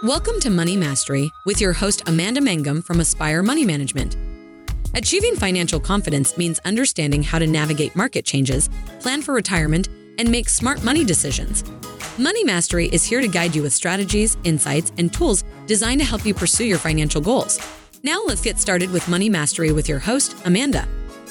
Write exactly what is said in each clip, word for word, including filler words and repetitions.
Welcome to Money Mastery with your host Amanda Mangum from Aspire Money Management. Achieving financial confidence means understanding how to navigate market changes, plan for retirement, and make smart money decisions. Money Mastery is here to guide you with strategies, insights, and tools designed to help you pursue your financial goals. Now let's get started with Money Mastery with your host, Amanda.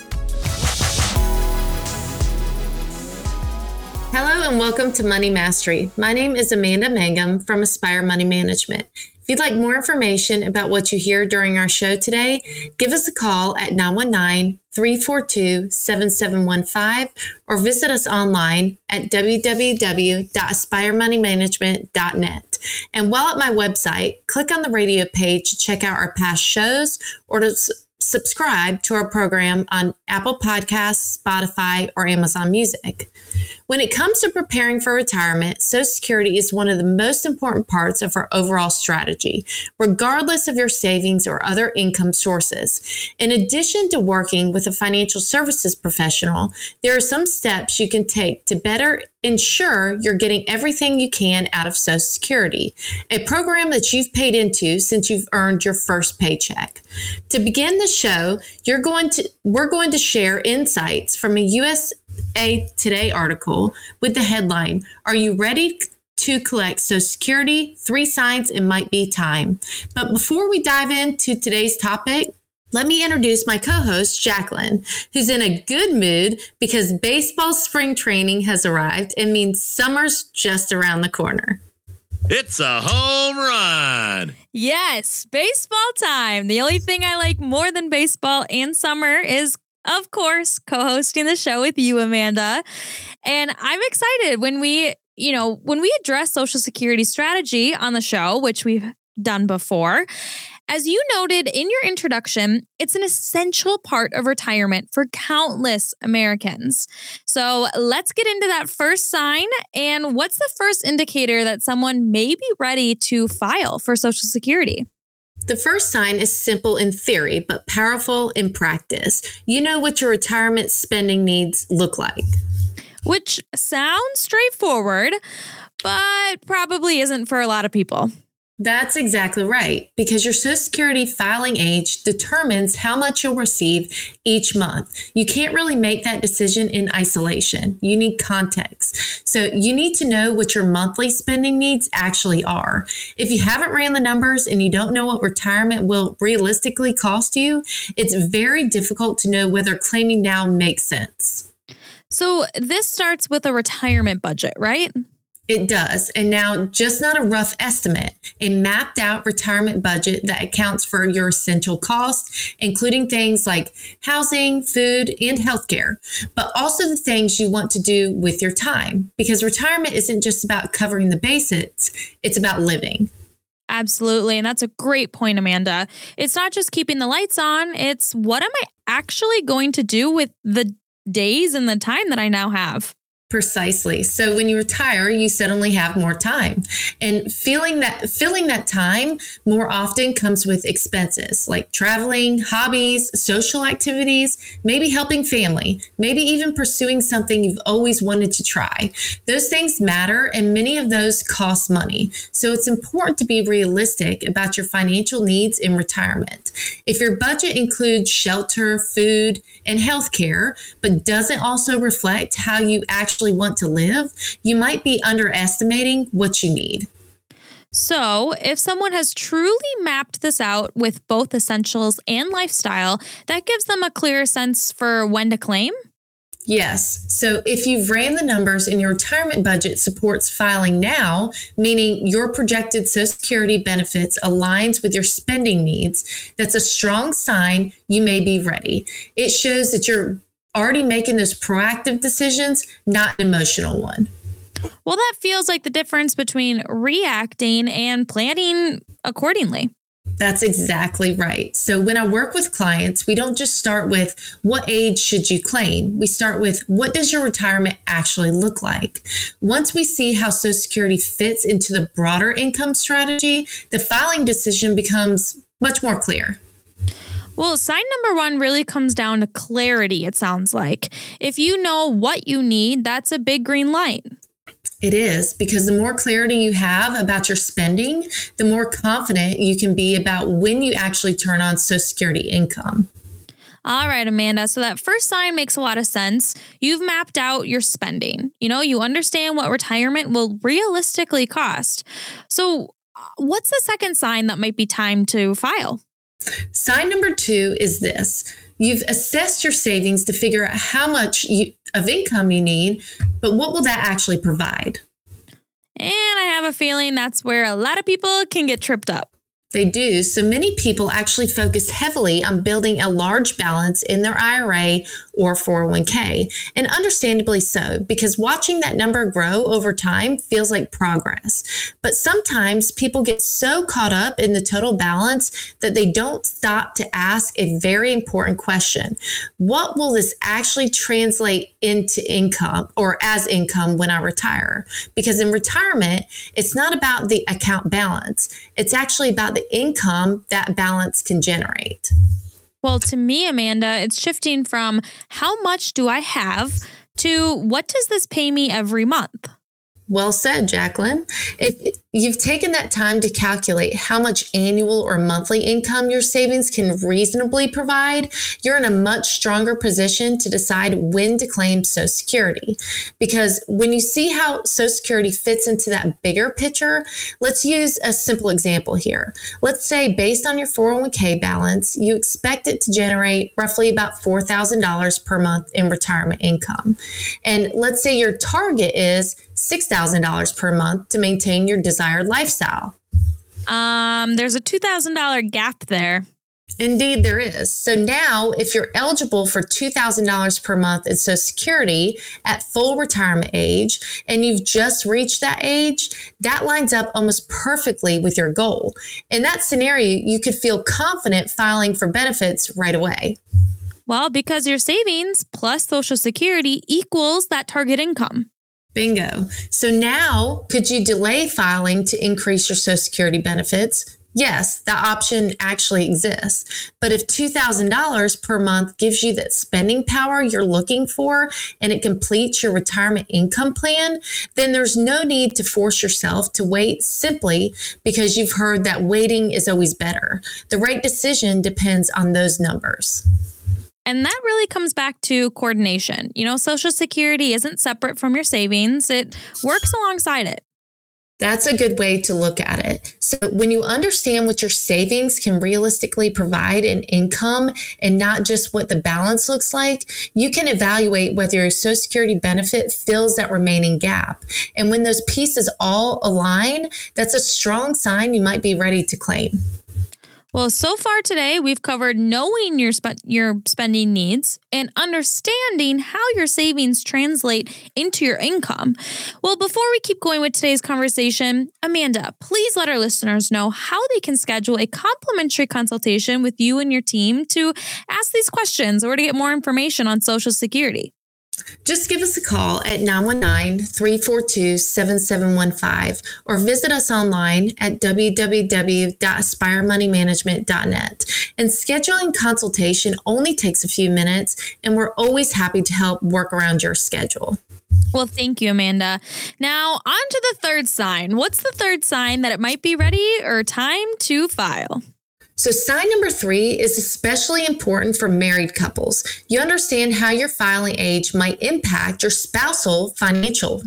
Hello and welcome to Money Mastery. My name is Amanda Mangum from Aspire Money Management. If you'd like more information about what you hear during our show today, give us a call at nine one nine, three four two, seven seven one five or visit us online at w w w dot aspire money management dot net. And while at my website, click on the radio page to check out our past shows or to s- subscribe to our program on Apple Podcasts, Spotify, or Amazon Music. When it comes to preparing for retirement, Social Security is one of the most important parts of our overall strategy, regardless of your savings or other income sources. In addition to working with a financial services professional, there are some steps you can take to better ensure you're getting everything you can out of Social Security, a program that you've paid into since you've earned your first paycheck. To begin the show, you're going to we're going to share insights from a U S A Today article with the headline, "Are you ready to collect Social Security? Three signs it might be time." But before we dive into today's topic, let me introduce my co-host, Jacqueline, who's in a good mood because baseball spring training has arrived and means summer's just around the corner. It's a home run. Yes, baseball time. The only thing I like more than baseball and summer is, of course, co-hosting the show with you, Amanda. And I'm excited when we, you know, when we address Social Security strategy on the show, which we've done before. As you noted in your introduction, it's an essential part of retirement for countless Americans. So let's get into that first sign. And what's the first indicator that someone may be ready to file for Social Security? The first sign is simple in theory, but powerful in practice. You know what your retirement spending needs look like. Which sounds straightforward, but probably isn't for a lot of people. That's exactly right, because your Social Security filing age determines how much you'll receive each month. You can't really make that decision in isolation. You need context. So you need to know what your monthly spending needs actually are. If you haven't ran the numbers and you don't know what retirement will realistically cost you, it's very difficult to know whether claiming now makes sense. So this starts with a retirement budget, right? It does. And now, just not a rough estimate, a mapped out retirement budget that accounts for your essential costs, including things like housing, food, and healthcare, but also the things you want to do with your time, because retirement isn't just about covering the basics, it's about living. Absolutely. And that's a great point, Amanda. It's not just keeping the lights on. It's what am I actually going to do with the days and the time that I now have? Precisely. So when you retire, you suddenly have more time, and feeling that filling that time more often comes with expenses like traveling, hobbies, social activities, maybe helping family, maybe even pursuing something you've always wanted to try. Those things matter, and many of those cost money. So it's important to be realistic about your financial needs in retirement. If your budget includes shelter, food, and healthcare, but doesn't also reflect how you actually want to live, you might be underestimating what you need. So if someone has truly mapped this out with both essentials and lifestyle, that gives them a clearer sense for when to claim? Yes. So if you've ran the numbers and your retirement budget supports filing now, meaning your projected Social Security benefits aligns with your spending needs, that's a strong sign you may be ready. It shows that you're already making those proactive decisions, not an emotional one. Well, that feels like the difference between reacting and planning accordingly. That's exactly right. So when I work with clients, we don't just start with what age should you claim? We start with what does your retirement actually look like? Once we see how Social Security fits into the broader income strategy, the filing decision becomes much more clear. Well, sign number one really comes down to clarity, it sounds like. If you know what you need, that's a big green light. It is, because the more clarity you have about your spending, the more confident you can be about when you actually turn on Social Security income. All right, Amanda. So that first sign makes a lot of sense. You've mapped out your spending. You know, you understand what retirement will realistically cost. So what's the second sign that might be time to file? Sign number two is this. You've assessed your savings to figure out how much you, of income you need, but what will that actually provide? And I have a feeling that's where a lot of people can get tripped up. They do. So many people actually focus heavily on building a large balance in their I R A or four oh one k. And understandably so, because watching that number grow over time feels like progress. But sometimes people get so caught up in the total balance that they don't stop to ask a very important question. What will this actually translate into income or as income when I retire? Because in retirement, it's not about the account balance. It's actually about the income that balance can generate. Well, to me, Amanda, it's shifting from how much do I have to what does this pay me every month? Well said, Jacqueline. If you've taken that time to calculate how much annual or monthly income your savings can reasonably provide, you're in a much stronger position to decide when to claim Social Security. Because when you see how Social Security fits into that bigger picture, let's use a simple example here. Let's say based on your four oh one k balance, you expect it to generate roughly about four thousand dollars per month in retirement income. And let's say your target is six thousand dollars per month to maintain your desired lifestyle. Um, there's a two thousand dollars gap there. Indeed, there is. So now, if you're eligible for two thousand dollars per month in Social Security at full retirement age, and you've just reached that age, that lines up almost perfectly with your goal. In that scenario, you could feel confident filing for benefits right away. Well, because your savings plus Social Security equals that target income. Bingo. So now, could you delay filing to increase your Social Security benefits? Yes, that option actually exists. But if two thousand dollars per month gives you that spending power you're looking for and it completes your retirement income plan, then there's no need to force yourself to wait simply because you've heard that waiting is always better. The right decision depends on those numbers. And that really comes back to coordination. You know, Social Security isn't separate from your savings. It works alongside it. That's a good way to look at it. So when you understand what your savings can realistically provide in income and not just what the balance looks like, you can evaluate whether your Social Security benefit fills that remaining gap. And when those pieces all align, that's a strong sign you might be ready to claim. Well, so far today, we've covered knowing your spe- your spending needs and understanding how your savings translate into your income. Well, before we keep going with today's conversation, Amanda, please let our listeners know how they can schedule a complimentary consultation with you and your team to ask these questions or to get more information on Social Security. Just give us a call at nine one nine, three four two, seven seven one five or visit us online at w w w dot aspire money management dot net. And scheduling consultation only takes a few minutes, and we're always happy to help work around your schedule. Well, thank you, Amanda. Now, on to the third sign. What's the third sign that it might be ready or time to file? So sign number three is especially important for married couples. You understand how your filing age might impact your spousal financial.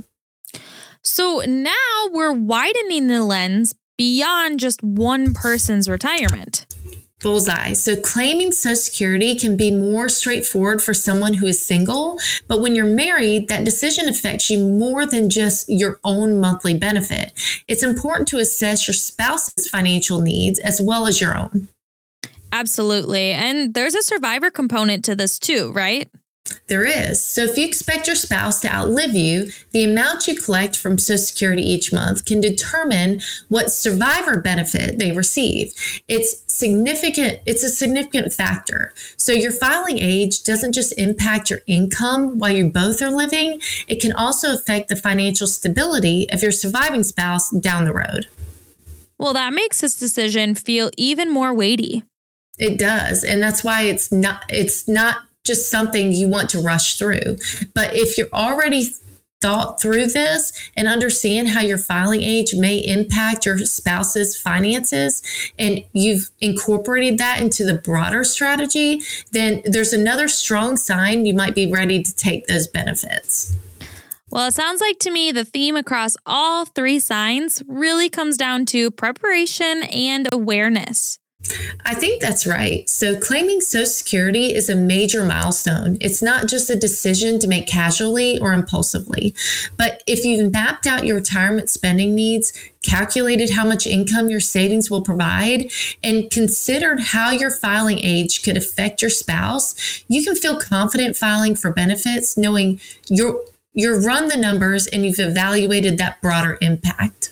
So now we're widening the lens beyond just one person's retirement. Bullseye. So claiming Social Security can be more straightforward for someone who is single, but when you're married, that decision affects you more than just your own monthly benefit. It's important to assess your spouse's financial needs as well as your own. Absolutely. And there's a survivor component to this too, right? There is. So if you expect your spouse to outlive you, the amount you collect from Social Security each month can determine what survivor benefit they receive. It's significant. It's a significant factor. So your filing age doesn't just impact your income while you both are living. It can also affect the financial stability of your surviving spouse down the road. Well, that makes this decision feel even more weighty. It does. And that's why it's not, it's not just something you want to rush through. But if you're already thought through this and understand how your filing age may impact your spouse's finances, and you've incorporated that into the broader strategy, then there's another strong sign you might be ready to take those benefits. Well, it sounds like to me the theme across all three signs really comes down to preparation and awareness. I think that's right. So claiming Social Security is a major milestone. It's not just a decision to make casually or impulsively. But if you've mapped out your retirement spending needs, calculated how much income your savings will provide, and considered how your filing age could affect your spouse, you can feel confident filing for benefits, knowing you're, you've run the numbers and you've evaluated that broader impact.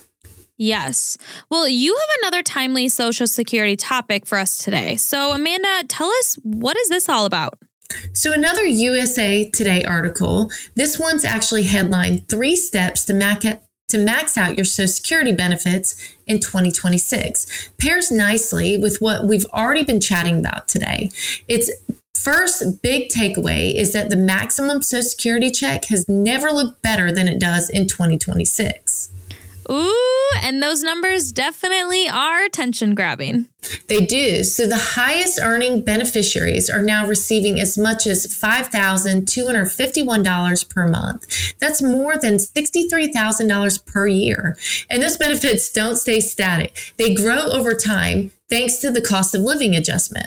Yes. Well, you have another timely Social Security topic for us today. So, Amanda, tell us, what is this all about? So another U S A Today article, this one's actually headlined Three Steps to Mac to Max Out Your Social Security Benefits in twenty twenty-six. Pairs nicely with what we've already been chatting about today. Its first big takeaway is that the maximum Social Security check has never looked better than it does in twenty twenty-six. Ooh, and those numbers definitely are attention grabbing. They do. So the highest earning beneficiaries are now receiving as much as five thousand two hundred fifty-one dollars per month. That's more than sixty-three thousand dollars per year. And those benefits don't stay static. They grow over time thanks to the cost of living adjustment.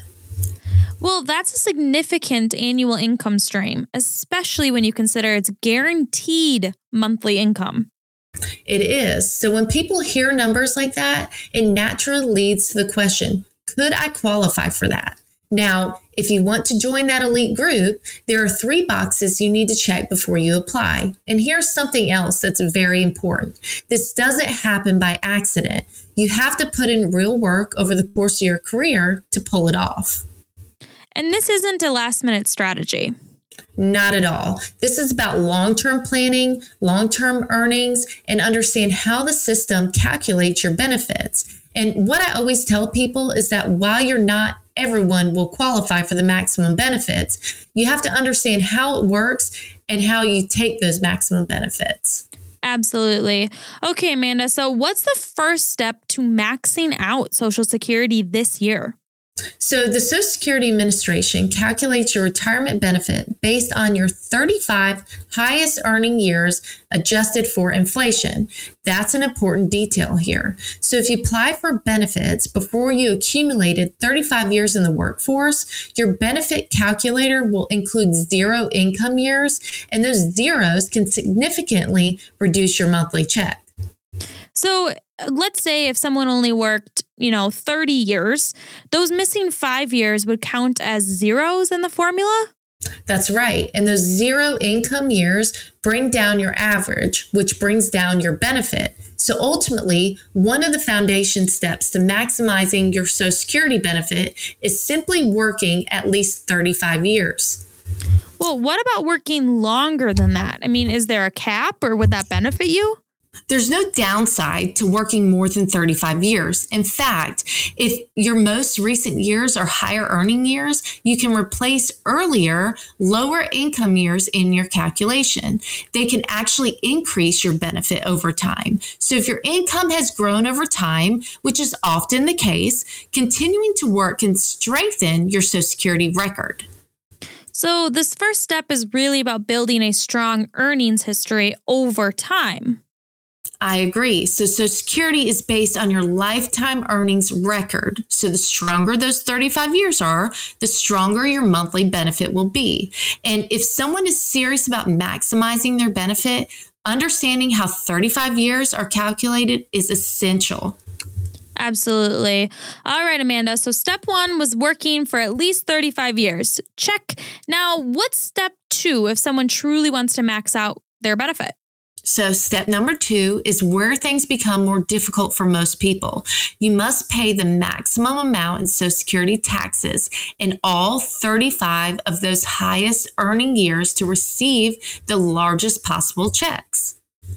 Well, that's a significant annual income stream, especially when you consider it's guaranteed monthly income. It is. So when people hear numbers like that, it naturally leads to the question, could I qualify for that? Now, if you want to join that elite group, there are three boxes you need to check before you apply. And here's something else that's very important. This doesn't happen by accident. You have to put in real work over the course of your career to pull it off. And this isn't a last minute strategy. Not at all. This is about long-term planning, long-term earnings, and understand how the system calculates your benefits. And what I always tell people is that while you're not everyone will qualify for the maximum benefits, you have to understand how it works and how you take those maximum benefits. Absolutely. Okay, Amanda. So what's the first step to maxing out Social Security this year? So the Social Security Administration calculates your retirement benefit based on your thirty-five highest earning years adjusted for inflation. That's an important detail here. So if you apply for benefits before you accumulated thirty-five years in the workforce, your benefit calculator will include zero income years, and those zeros can significantly reduce your monthly check. So let's say if someone only worked, you know, thirty years, those missing five years would count as zeros in the formula? That's right. And those zero income years bring down your average, which brings down your benefit. So ultimately, one of the foundation steps to maximizing your Social Security benefit is simply working at least thirty-five years. Well, what about working longer than that? I mean, is there a cap or would that benefit you? There's no downside to working more than thirty-five years. In fact, if your most recent years are higher earning years, you can replace earlier, lower income years in your calculation. They can actually increase your benefit over time. So if your income has grown over time, which is often the case, continuing to work can strengthen your Social Security record. So this first step is really about building a strong earnings history over time. I agree. So Social Security is based on your lifetime earnings record. So the stronger those thirty-five years are, the stronger your monthly benefit will be. And if someone is serious about maximizing their benefit, understanding how thirty-five years are calculated is essential. Absolutely. All right, Amanda. So step one was working for at least thirty-five years. Check. Now, what's step two if someone truly wants to max out their benefit? So step number two is where things become more difficult for most people. You must pay the maximum amount in Social Security taxes in all thirty-five of those highest earning years to receive the largest possible checks.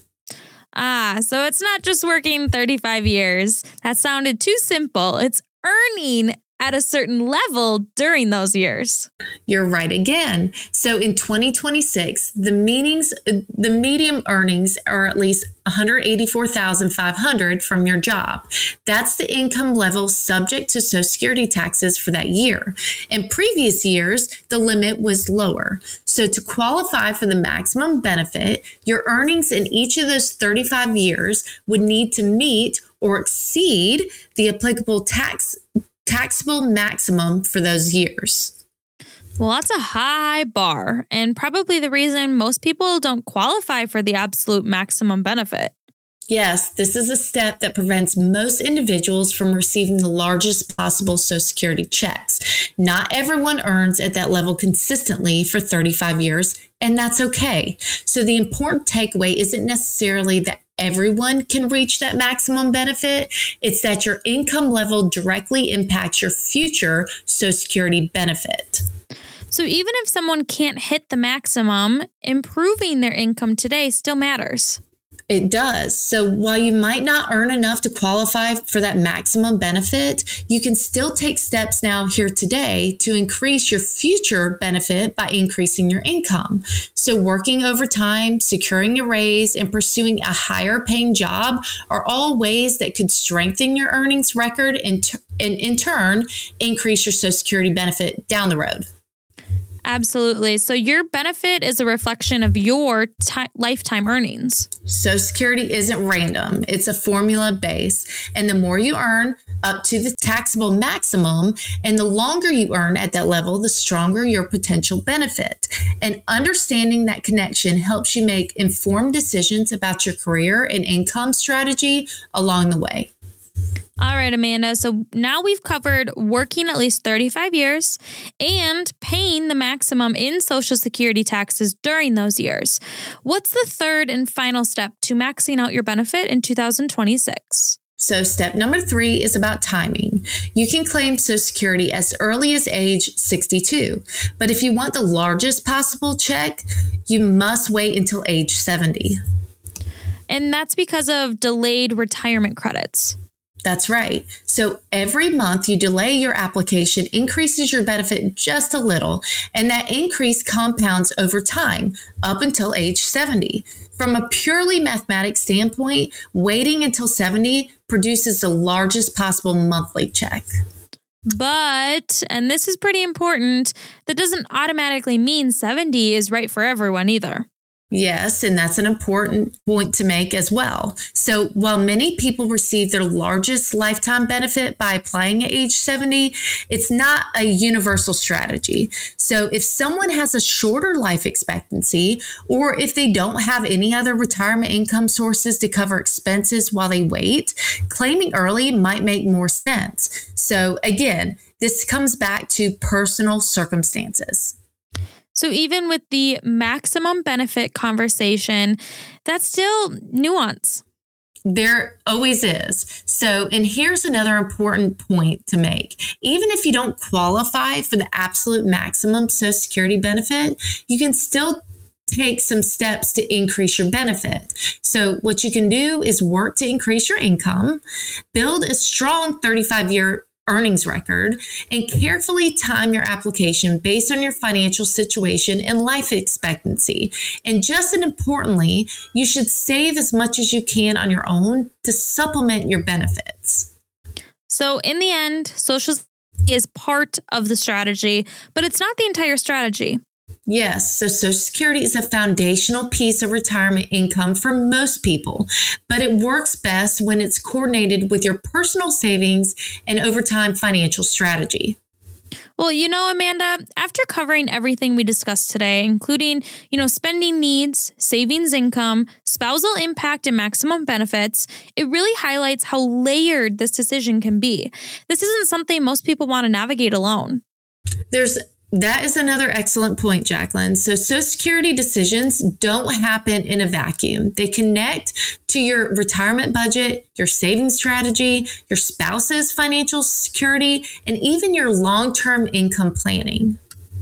Ah, so it's not just working thirty-five years. That sounded too simple. It's earning at a certain level during those years. You're right again. So in twenty twenty-six, the meanings, the median earnings are at least one hundred eighty-four thousand five hundred from your job. That's the income level subject to Social Security taxes for that year. In previous years, the limit was lower. So to qualify for the maximum benefit, your earnings in each of those thirty-five years would need to meet or exceed the applicable tax taxable maximum for those years. Well, that's a high bar, and probably the reason most people don't qualify for the absolute maximum benefit. Yes, this is a step that prevents most individuals from receiving the largest possible Social Security checks. Not everyone earns at that level consistently for thirty-five years, and that's okay. So the important takeaway isn't necessarily that everyone can reach that maximum benefit. It's that your income level directly impacts your future Social Security benefit. So even if someone can't hit the maximum, improving their income today still matters. It does. So while you might not earn enough to qualify for that maximum benefit, you can still take steps now here today to increase your future benefit by increasing your income. So working overtime, securing a raise, and pursuing a higher paying job are all ways that could strengthen your earnings record and, t- and in turn, increase your Social Security benefit down the road. Absolutely. So your benefit is a reflection of your t- lifetime earnings. Social Security isn't random. It's a formula base. And the more you earn up to the taxable maximum and the longer you earn at that level, the stronger your potential benefit. And understanding that connection helps you make informed decisions about your career and income strategy along the way. All right, Amanda. So now we've covered working at least thirty-five years and paying the maximum in Social Security taxes during those years. What's the third and final step to maxing out your benefit in two thousand twenty-six? So step number three is about timing. You can claim Social Security as early as age sixty-two, but if you want the largest possible check, you must wait until age seventy. And that's because of delayed retirement credits. That's right. So every month you delay your application increases your benefit just a little, and that increase compounds over time up until age seventy. From a purely mathematics standpoint, waiting until seventy produces the largest possible monthly check. But, and this is pretty important, that doesn't automatically mean seventy is right for everyone either. Yes, and that's an important point to make as well. So while many people receive their largest lifetime benefit by applying at age seventy, it's not a universal strategy. So if someone has a shorter life expectancy, or if they don't have any other retirement income sources to cover expenses while they wait, claiming early might make more sense. So again, this comes back to personal circumstances. So even with the maximum benefit conversation, that's still nuance. There always is. So, and here's another important point to make. Even if you don't qualify for the absolute maximum Social Security benefit, you can still take some steps to increase your benefit. So what you can do is work to increase your income, build a strong thirty-five year earnings record, and carefully time your application based on your financial situation and life expectancy. And just as importantly, you should save as much as you can on your own to supplement your benefits. So in the end, Social Security is part of the strategy, but it's not the entire strategy. Yes, so Social Security is a foundational piece of retirement income for most people, but it works best when it's coordinated with your personal savings and overtime financial strategy. Well, you know, Amanda, after covering everything we discussed today, including, you know, spending needs, savings income, spousal impact, and maximum benefits, it really highlights how layered this decision can be. This isn't something most people want to navigate alone. There's That is another excellent point, Jacqueline. So Social Security decisions don't happen in a vacuum. They connect to your retirement budget, your savings strategy, your spouse's financial security, and even your long-term income planning.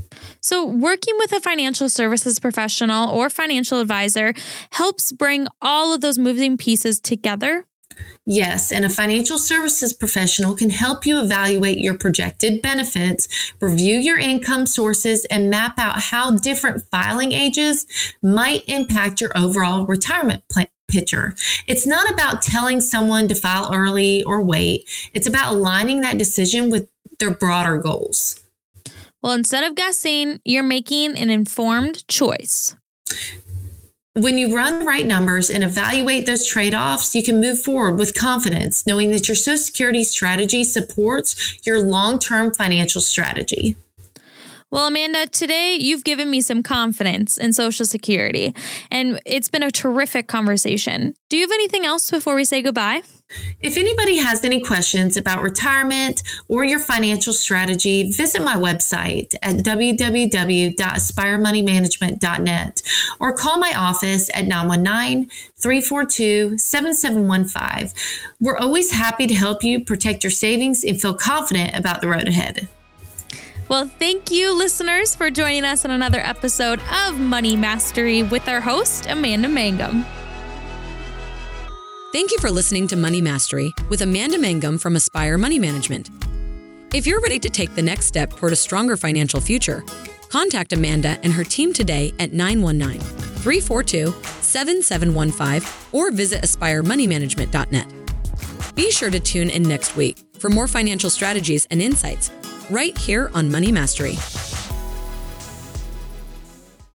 So working with a financial services professional or financial advisor helps bring all of those moving pieces together. Yes, and a financial services professional can help you evaluate your projected benefits, review your income sources, and map out how different filing ages might impact your overall retirement plan picture. It's not about telling someone to file early or wait. It's about aligning that decision with their broader goals. Well, instead of guessing, you're making an informed choice. When you run the right numbers and evaluate those trade-offs, you can move forward with confidence, knowing that your Social Security strategy supports your long-term financial strategy. Well, Amanda, today you've given me some confidence in Social Security, and it's been a terrific conversation. Do you have anything else before we say goodbye? If anybody has any questions about retirement or your financial strategy, visit my website at w w w dot aspire money management dot net or call my office at nine one nine, three four two, seven seven one five. We're always happy to help you protect your savings and feel confident about the road ahead. Well, thank you, listeners, for joining us on another episode of Money Mastery with our host, Amanda Mangum. Thank you for listening to Money Mastery with Amanda Mangum from Aspire Money Management. If you're ready to take the next step toward a stronger financial future, contact Amanda and her team today at nine one nine, three four two, seven seven one five or visit aspire money management dot net. Be sure to tune in next week for more financial strategies and insights right here on Money Mastery.